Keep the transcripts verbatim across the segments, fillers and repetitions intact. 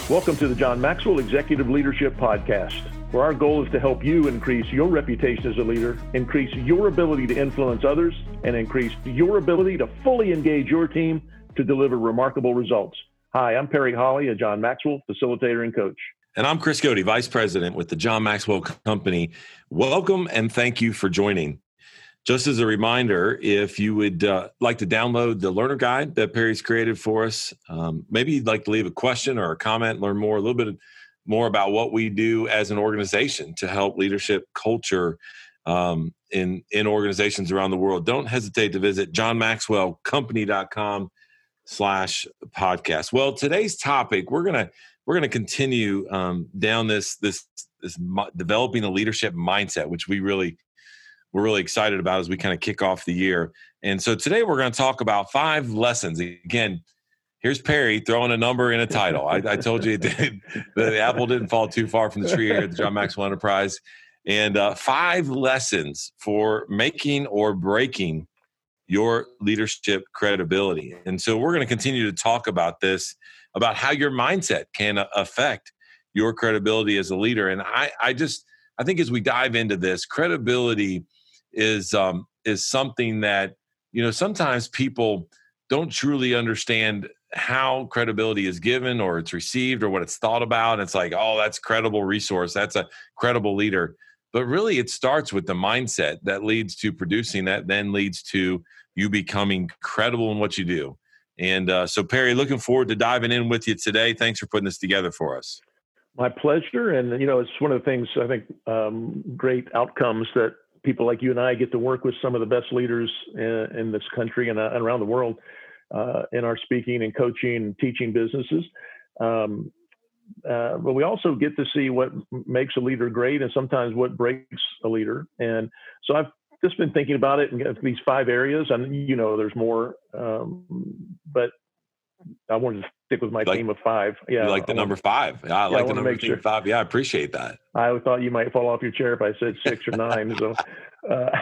Welcome to the John Maxwell Executive Leadership Podcast, where our goal is to help you increase your reputation as a leader, increase your ability to influence others, and increase your ability to fully engage your team to deliver remarkable results. Hi, I'm Perry Holly, a John Maxwell facilitator and coach. And I'm Chris Cody, Vice President with the John Maxwell Company. Welcome and thank you for joining. Just as a reminder, if you would uh, like to download the learner guide that Perry's created for us, um, maybe you'd like to leave a question or a comment, learn more, a little bit more about what we do as an organization to help leadership culture um, in, in organizations around the world, don't hesitate to visit johnmaxwellcompany.com slash podcast. Well, today's topic, we're going to we're going to continue um, down this, this, this mo- developing a leadership mindset, which we really we're really excited about as we kind of kick off the year. And so today we're going to talk about five lessons. Again, here's Perry throwing a number in a title. I, I told you it did, the apple didn't fall too far from the tree here at the John Maxwell Enterprise. And uh, five lessons for making or breaking your leadership credibility. And so we're going to continue to talk about this, about how your mindset can affect your credibility as a leader. And I, I just, I think as we dive into this, credibility is um, is something that, you know, sometimes people don't truly understand how credibility is given or it's received or what it's thought about. And it's like, oh, that's credible resource. That's a credible leader. But really, it starts with the mindset that leads to producing that, then leads to you becoming credible in what you do. And uh, so, Perry, looking forward to diving in with you today. Thanks for putting this together for us. My pleasure. And, you know, it's one of the things, I think, um, great outcomes that people like you and I get to work with some of the best leaders in, in this country and, uh, and around the world uh, in our speaking and coaching and teaching businesses. Um, uh, but we also get to see what makes a leader great and sometimes what breaks a leader. And so I've just been thinking about it in these five areas. And, you know, there's more, um, but I wanted to stick with my like, team of five. Yeah, you like the number five. Yeah, I yeah, like I the number sure. five. Yeah, I appreciate that. I thought you might fall off your chair if I said six or nine. So, uh,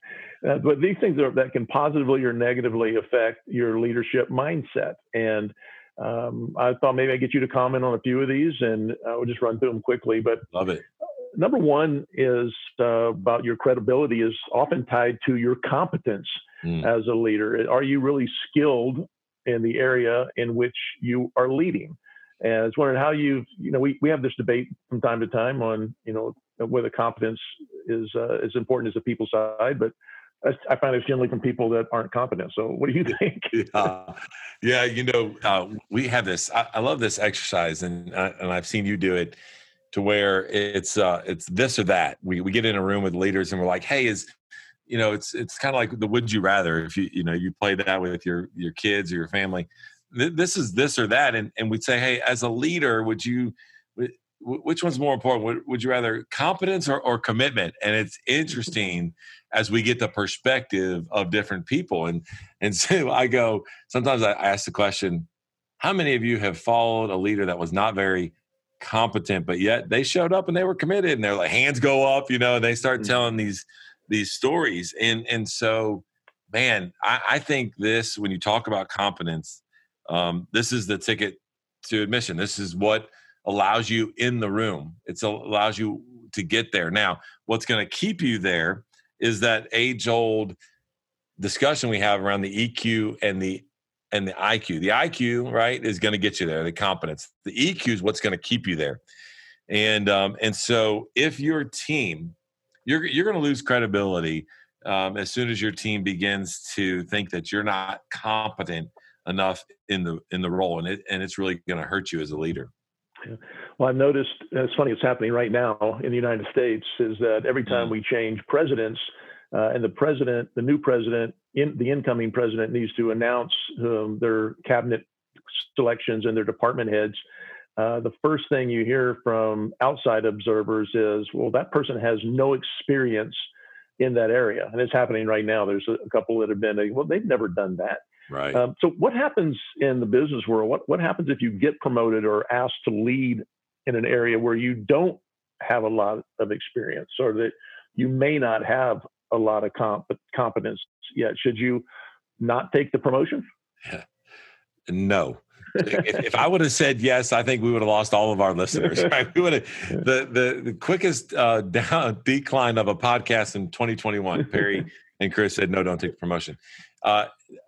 but these things are, that can positively or negatively affect your leadership mindset. And um, I thought maybe I'd get you to comment on a few of these, and I would just run through them quickly. But love it. Number one is uh, about your credibility is often tied to your competence mm. as a leader. Are you really skilled in the area in which you are leading? And I was wondering how you, you know, we, we have this debate from time to time on, you know, whether competence is uh, as important as the people side, but I find it's generally from people that aren't competent. So what do you think? yeah, yeah you know, uh, we have this, I, I love this exercise, and I, and I've seen you do it to where it's uh, it's this or that. We we get in a room with leaders and we're like, hey, is, you know, it's it's kind of like the would you rather. If you you know you play that with your your kids or your family, Th- this is this or that, and and we'd say, hey, as a leader, would you, w- which one's more important? Would, would you rather competence or, or commitment? And it's interesting as we get the perspective of different people, and and so I go. Sometimes I ask the question, how many of you have followed a leader that was not very competent, but yet they showed up and they were committed, and they're like, hands go up, you know, and they start mm-hmm. telling these. these stories. And, and so, man, I, I think this, when you talk about competence, um, this is the ticket to admission. This is what allows you in the room. It allows you to get there. Now, what's going to keep you there is that age old discussion we have around the E Q and the, and the I Q. The I Q, right, is going to get you there, the competence. The E Q is what's going to keep you there. And, um, and so if your team, You're you're going to lose credibility um, as soon as your team begins to think that you're not competent enough in the in the role, and it and it's really going to hurt you as a leader. Yeah. Well, I've noticed, and it's funny, it's happening right now in the United States, is that every time mm. we change presidents, uh, and the president, the new president, in, the incoming president needs to announce um, their cabinet selections and their department heads. Uh, the first thing you hear from outside observers is, well, that person has no experience in that area. And it's happening right now. There's a, a couple that have been, well, they've never done that. Right. Um, so what happens in the business world? What, what happens if you get promoted or asked to lead in an area where you don't have a lot of experience, or that you may not have a lot of comp- competence yet? Should you not take the promotion? Yeah. No. if, if I would have said yes, I think we would have lost all of our listeners. Right? We would have the the, the quickest uh, down, decline of a podcast in twenty twenty-one. Perry and Chris said, "No, don't take the promotion." Uh,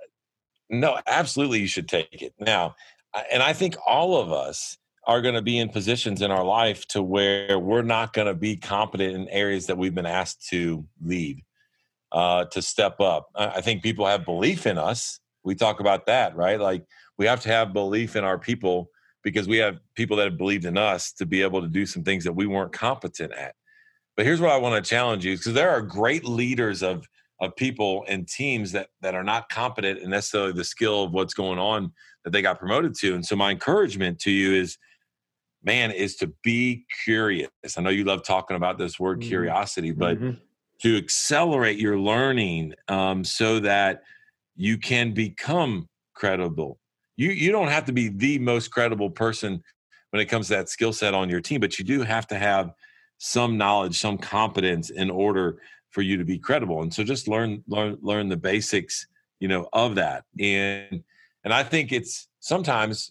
no, absolutely, you should take it now. And I think all of us are going to be in positions in our life to where we're not going to be competent in areas that we've been asked to lead, uh, to step up. I think people have belief in us. We talk about that, right? Like we have to have belief in our people because we have people that have believed in us to be able to do some things that we weren't competent at. But here's what I want to challenge you, because there are great leaders of of people and teams that that are not competent in necessarily the skill of what's going on that they got promoted to. And so my encouragement to you is, man, is to be curious. I know you love talking about this word mm-hmm. curiosity, but mm-hmm. to accelerate your learning um, so that you can become credible. You you don't have to be the most credible person when it comes to that skill set on your team, but you do have to have some knowledge, some competence in order for you to be credible. And so just learn, learn, learn the basics, you know, of that. And, and I think it's sometimes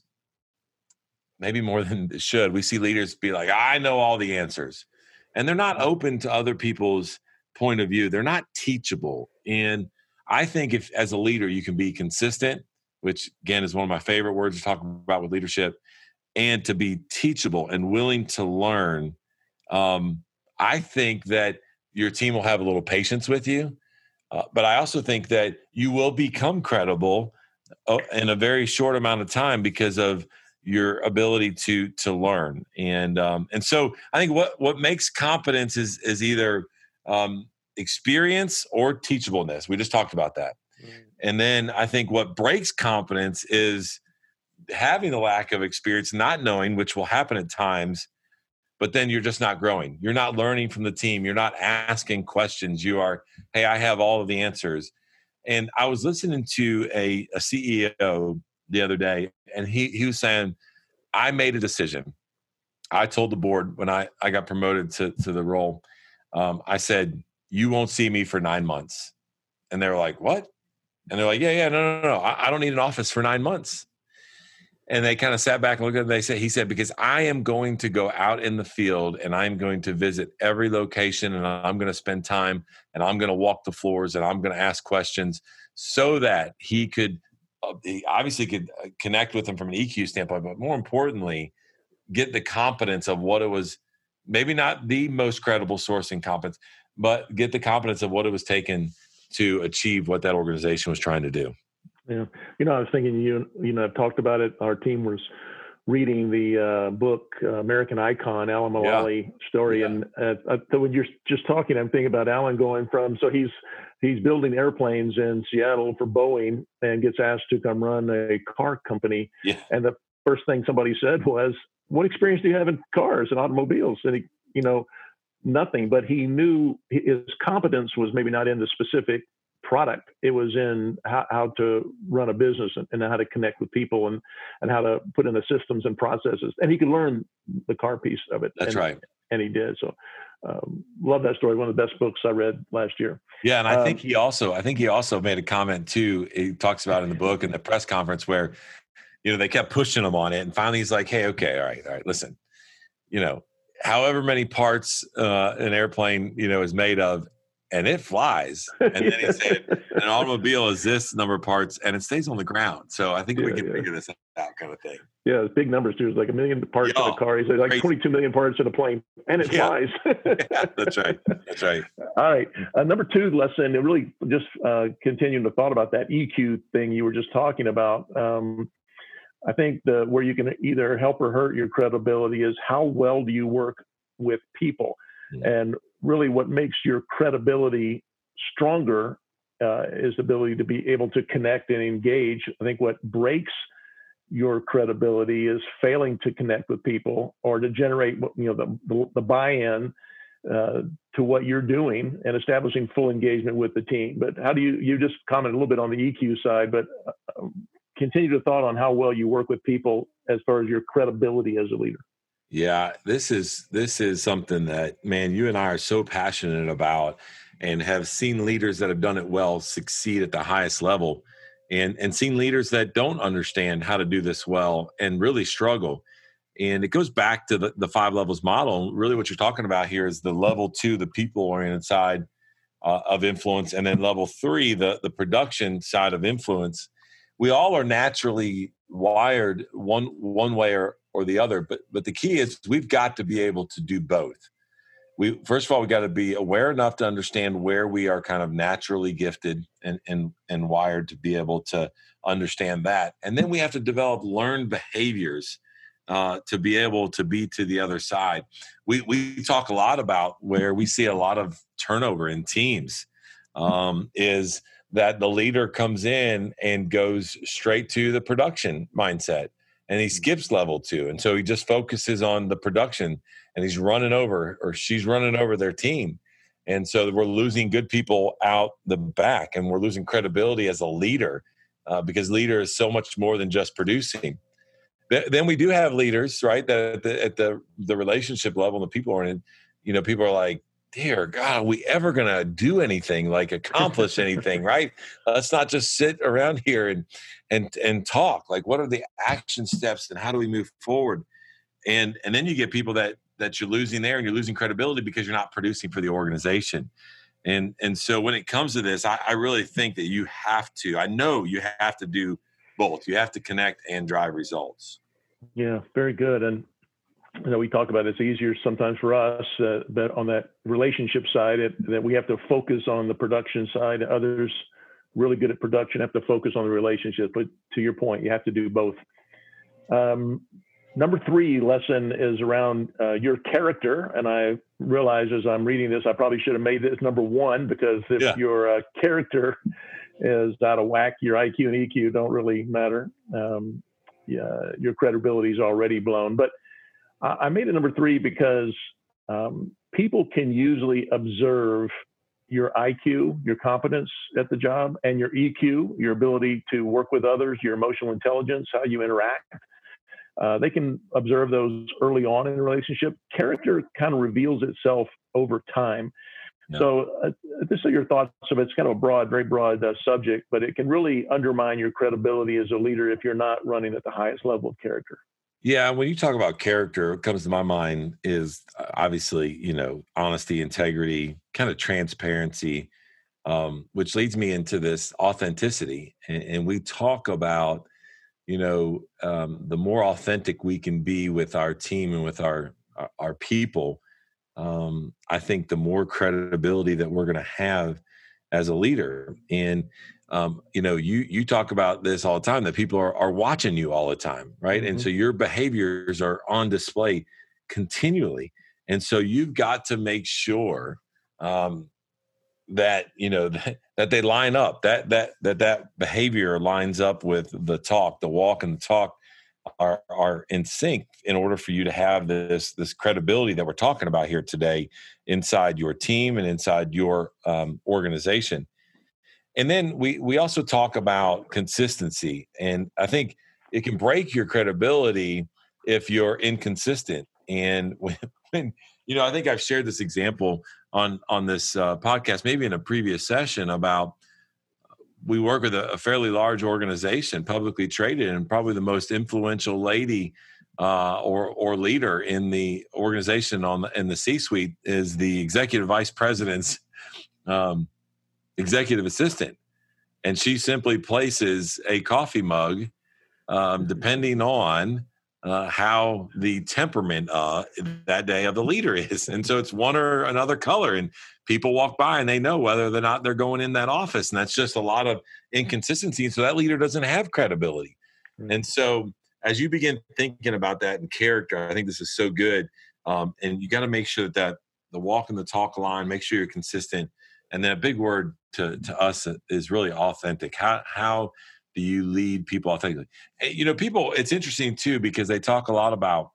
maybe more than it should. We see leaders be like, I know all the answers, and they're not open to other people's point of view. They're not teachable. And I think if as a leader, you can be consistent, which again is one of my favorite words to talk about with leadership, and to be teachable and willing to learn. Um, I think that your team will have a little patience with you. Uh, but I also think that you will become credible uh, in a very short amount of time because of your ability to to learn. And um, and so I think what what makes competence is is either um, experience or teachableness. We just talked about that. Mm. And then I think what breaks competence is having the lack of experience, not knowing, which will happen at times, but then you're just not growing. You're not learning from the team. You're not asking questions. You are, hey, I have all of the answers. And I was listening to a, a C E O the other day, and he he was saying, I made a decision. I told the board when I, I got promoted to, to the role, um, I said, you won't see me for nine months. And they were like, what? And they're like, yeah, yeah, no, no, no. I, I don't need an office for nine months. And they kind of sat back and looked at it. They said, he said, because I am going to go out in the field and I'm going to visit every location and I'm going to spend time and I'm going to walk the floors and I'm going to ask questions so that he could, uh, he obviously could connect with them from an E Q standpoint, but more importantly, get the competence of what it was, maybe not the most credible sourcing competence, but get the competence of what it was taken to achieve what that organization was trying to do. Yeah. You know, I was thinking, you, you know, I've talked about it. Our team was reading the uh, book, uh, American Icon, Alan Mulally yeah. story. Yeah. And uh, so when you're just talking, I'm thinking about Alan going from, so he's, he's building airplanes in Seattle for Boeing and gets asked to come run a car company. Yeah. And the first thing somebody said was, what experience do you have in cars and automobiles? And he, you know, nothing, but he knew his competence was maybe not in the specific product. It was in how, how to run a business and, and how to connect with people and, and how to put in the systems and processes. And he could learn the car piece of it. That's and, right. And he did. So um, love that story. One of the best books I read last year. Yeah. And I um, think he also, I think he also made a comment too. He talks about in the book in the press conference where, you know, they kept pushing him on it. And finally he's like, hey, okay, all right, all right, listen, you know, however many parts uh, an airplane, you know, is made of, and it flies. And then he said, an automobile is this number of parts and it stays on the ground. So I think yeah, we can yeah. figure this out kind of thing. Yeah, it's big numbers too. It's like a million parts Yo, in a car. He said like crazy. twenty-two million parts in a plane and it yeah. flies. yeah, that's right. That's right. All right. Uh, number two lesson, and really just uh, continuing to thought about that E Q thing you were just talking about. Um, I think the where you can either help or hurt your credibility is how well do you work with people? Mm-hmm. And really what makes your credibility stronger uh, is the ability to be able to connect and engage. I think what breaks your credibility is failing to connect with people or to generate, you know, the, the, the buy-in uh, to what you're doing and establishing full engagement with the team. But how do you, you just comment a little bit on the E Q side, but uh, continue to thought on how well you work with people as far as your credibility as a leader. Yeah, this is this is something that, man, you and I are so passionate about and have seen leaders that have done it well succeed at the highest level. and and seen leaders that don't understand how to do this well and really struggle. And it goes back to the, the five levels model. Really what you're talking about here is the level two, the people-oriented side uh, of influence, and then level three, the, the production side of influence. We all are naturally wired one one way or, or the other, but but the key is we've got to be able to do both. We first of all, we got to be aware enough to understand where we are kind of naturally gifted and and and wired to be able to understand that, and then we have to develop learned behaviors uh, to be able to be to the other side. We we talk a lot about where we see a lot of turnover in teams um, is that the leader comes in and goes straight to the production mindset, and he skips level two. And so he just focuses on the production, and he's running over, or she's running over their team. And so we're losing good people out the back, and we're losing credibility as a leader uh, because leader is so much more than just producing. Then we do have leaders, right, that at the, at the, the relationship level, and the people are in, you know, people are like, dear God, are we ever going to do anything, like accomplish anything, right? Uh, let's not just sit around here and and and talk. Like, what are the action steps and how do we move forward? And and then you get people that that you're losing there, and you're losing credibility because you're not producing for the organization. And and so when it comes to this, I, I really think that you have to, I know you have to do both. You have to connect and drive results. Yeah, very good. And you know, we talk about it's easier sometimes for us, uh, but on that relationship side, it, that we have to focus on the production side. Others really good at production have to focus on the relationship. But to your point, you have to do both. Um, number three lesson is around uh, your character. And I realize as I'm reading this, I probably should have made this number one, because if yeah. your uh, character is out of whack, your I Q and E Q don't really matter. Um, yeah, your credibility is already blown. But I made it number three because um, people can usually observe your I Q, your competence at the job, and your E Q, your ability to work with others, your emotional intelligence, how you interact. Uh, they can observe those early on in a relationship. Character kind of reveals itself over time. Yeah. So uh, just so your thoughts of it, it's kind of a broad, very broad uh, subject, but it can really undermine your credibility as a leader if you're not running at the highest level of character. Yeah, when you talk about character, what comes to my mind is obviously, you know, honesty, integrity, kind of transparency, um, which leads me into this authenticity. And, and we talk about, you know, um, the more authentic we can be with our team and with our our, our people, um, I think the more credibility that we're going to have as a leader. And Um, you know, you you talk about this all the time, that people are, are watching you all the time, right? Mm-hmm. And so your behaviors are on display continually. And so you've got to make sure um, that, you know, that, that they line up, that that that that behavior lines up with the talk, the walk and the talk are are in sync in order for you to have this this credibility that we're talking about here today inside your team and inside your um, organization. And then we we also talk about consistency. And I think it can break your credibility if you're inconsistent. And when, when you know, I think I've shared this example on, on this uh, podcast, maybe in a previous session, about we work with a, a fairly large organization, publicly traded, and probably the most influential lady uh, or or leader in the organization on the, in the C-suite is the executive vice president's um executive assistant, and she simply places a coffee mug um, depending on uh, how the temperament uh, that day of the leader is. And so it's one or another color, and people walk by and they know whether or not they're going in that office. And that's just a lot of inconsistency. So that leader doesn't have credibility. Mm-hmm. And so as you begin thinking about that in character, I think this is so good. Um, and you got to make sure that, that the walk and the talk line, make sure you're consistent. And then a big word to, to us is really authentic. How how do you lead people authentically? You know, people, it's interesting too, because they talk a lot about,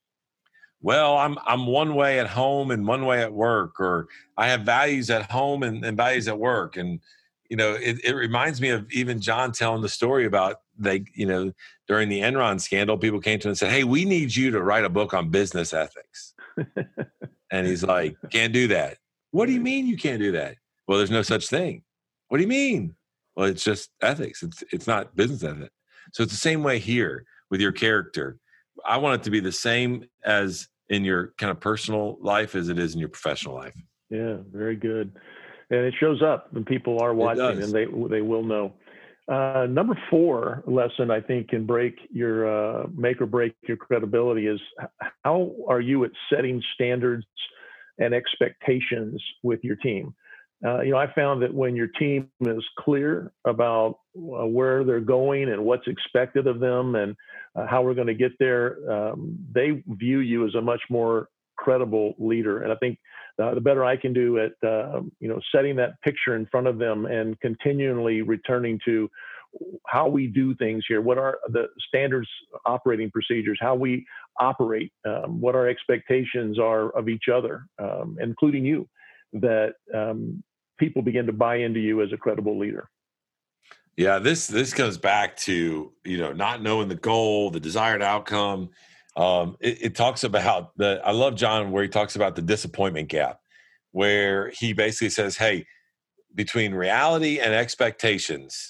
well, I'm I'm one way at home and one way at work, or I have values at home and, and values at work. And, you know, it, it reminds me of even John telling the story about, they, you know, during the Enron scandal, people came to him and said, hey, we need you to write a book on business ethics. And he's like, can't do that. What do you mean you can't do that? Well, there's no such thing. What do you mean? Well, it's just ethics. It's it's not business ethics. So it's the same way here with your character. I want it to be the same as in your kind of personal life as it is in your professional life. Yeah, very good. And it shows up when people are watching, and they they will know. Uh, number four lesson I think can break your uh, make or break your credibility is how are you at setting standards and expectations with your team. Uh, you know, I found that when your team is clear about uh, where they're going and what's expected of them and uh, how we're going to get there, um, they view you as a much more credible leader. And I think uh, the better I can do at, uh, you know, setting that picture in front of them and continually returning to how we do things here, what are the standards operating procedures, how we operate, um, what our expectations are of each other, um, including you, that um, people begin to buy into you as a credible leader. Yeah, this this goes back to, you know, not knowing the goal, the desired outcome. Um, it, it talks about the, I love John where he talks about the disappointment gap, where he basically says, hey, between reality and expectations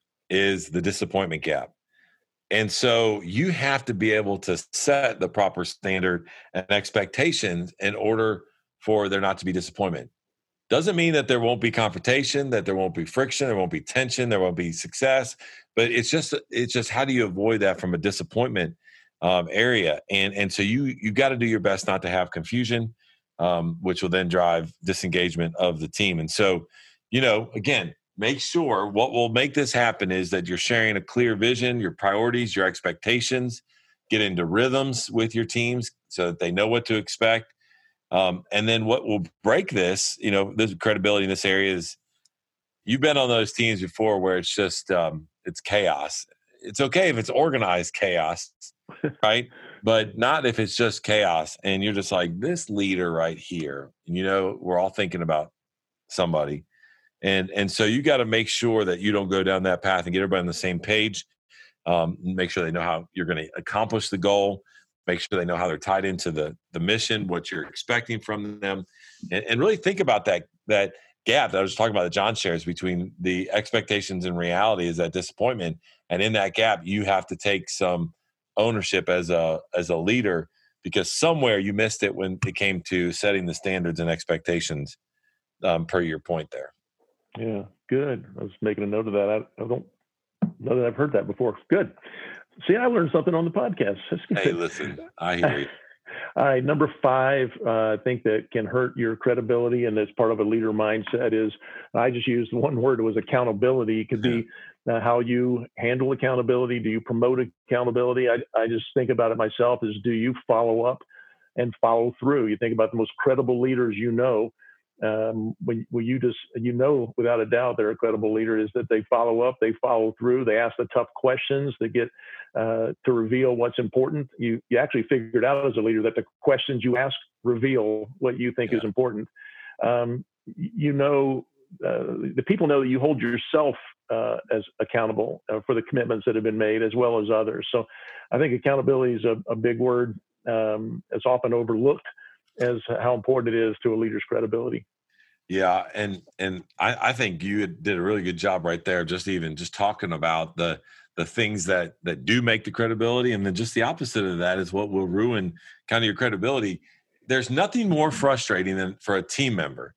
is the disappointment gap. And so you have to be able to set the proper standard and expectations in order for there not to be disappointment. Doesn't mean that there won't be confrontation, that there won't be friction, there won't be tension, there won't be success, but it's just it's just how do you avoid that from a disappointment um, area? And and so you you got to do your best not to have confusion, um, which will then drive disengagement of the team. And so, you know, again, make sure what will make this happen is that you're sharing a clear vision, your priorities, your expectations, get into rhythms with your teams so that they know what to expect. Um, and then what will break this, you know, this credibility in this area is you've been on those teams before where it's just, um, it's chaos. It's okay if it's organized chaos, right? But not if it's just chaos and you're just like this leader right here. And, you know, we're all thinking about somebody. And, and so you got to make sure that you don't go down that path and get everybody on the same page. Um, make sure they know how you're going to accomplish the goal. Make sure they know how they're tied into the the mission, what you're expecting from them, and, and really think about that that gap that I was talking about that John shares between the expectations and reality is that disappointment. And in that gap, you have to take some ownership as a as a leader because somewhere you missed it when it came to setting the standards and expectations um, per your point there. Yeah, good. I was making a note of that. I, I don't know that I've heard that before. Good. See, I learned something on the podcast. Hey, listen, I hear you. All right, number five, uh, I think that can hurt your credibility, and that's part of a leader mindset is, I just used one word, it was accountability. It could be uh, how you handle accountability. Do you promote accountability? I, I just think about it myself is, do you follow up and follow through? You think about the most credible leaders you know. Um, when, when you just, you know, without a doubt, they're a credible leader is that they follow up, they follow through, they ask the tough questions, they get uh, to reveal what's important. You, you actually figured out as a leader that the questions you ask reveal what you think yeah. is important. Um, you know, uh, the people know that you hold yourself uh, as accountable uh, for the commitments that have been made as well as others. So I think accountability is a, a big word. Um, it's often overlooked as how important it is to a leader's credibility. Yeah. And, and I, I think you did a really good job right there. Just even just talking about the, the things that, that do make the credibility. And then just the opposite of that is what will ruin kind of your credibility. There's nothing more frustrating than for a team member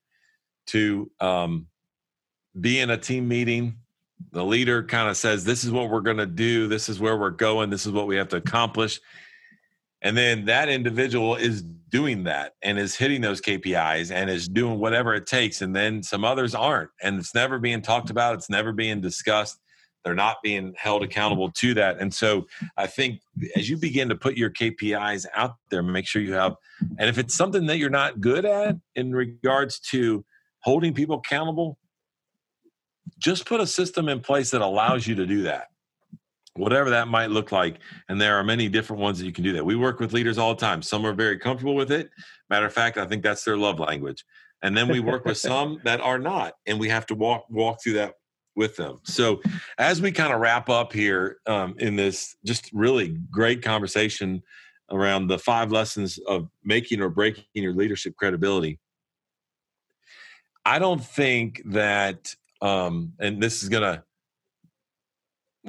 to um, be in a team meeting. The leader kind of says, this is what we're going to do. This is where we're going. This is what we have to accomplish. And then that individual is doing that and is hitting those K P Is and is doing whatever it takes. And then some others aren't. And it's never being talked about. It's never being discussed. They're not being held accountable to that. And so I think as you begin to put your K P Is out there, make sure you have, and if it's something that you're not good at in regards to holding people accountable, just put a system in place that allows you to do that. Whatever that might look like. And there are many different ones that you can do that. We work with leaders all the time. Some are very comfortable with it. Matter of fact, I think that's their love language. And then we work with some that are not, and we have to walk, walk through that with them. So as we kind of wrap up here um, in this just really great conversation around the five lessons of making or breaking your leadership credibility, I don't think that, um, and this is going to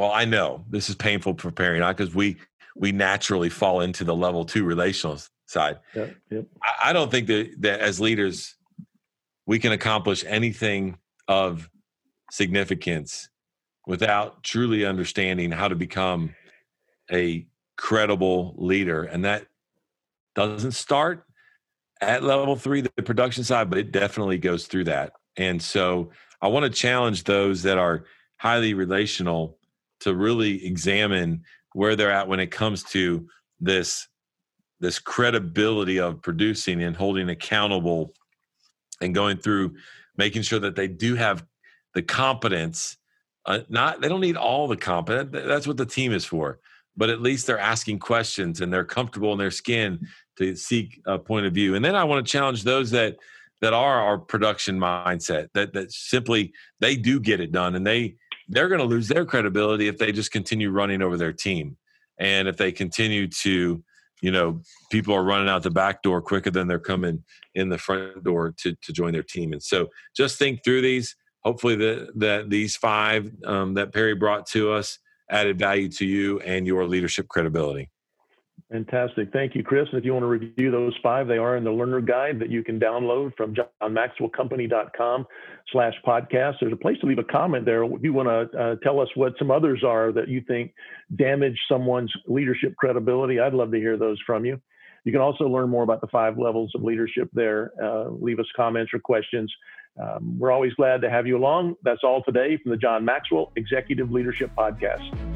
well, I know this is painful preparing, not because we we naturally fall into the level two relational side. Yep, yep. I, I don't think that, that as leaders, we can accomplish anything of significance without truly understanding how to become a credible leader. And that doesn't start at level three, the production side, but it definitely goes through that. And so I want to challenge those that are highly relational to really examine where they're at when it comes to this, this credibility of producing and holding accountable and going through making sure that they do have the competence. Uh, not they don't need all the competence. That's what the team is for. But at least they're asking questions and they're comfortable in their skin to seek a point of view. And then I want to challenge those that that are our production mindset, that that simply they do get it done, and they they're going to lose their credibility if they just continue running over their team. And if they continue to, you know, people are running out the back door quicker than they're coming in the front door to to join their team. And so just think through these. Hopefully that that these five um, that Perry brought to us added value to you and your leadership credibility. Fantastic. Thank you, Chris. And if you want to review those five, they are in the learner guide that you can download from john maxwell company dot com slash podcast. There's a place to leave a comment there. If you want to uh, tell us what some others are that you think damage someone's leadership credibility, I'd love to hear those from you. You can also learn more about the five levels of leadership there. Uh, leave us comments or questions. Um, we're always glad to have you along. That's all today from the John Maxwell Executive Leadership Podcast.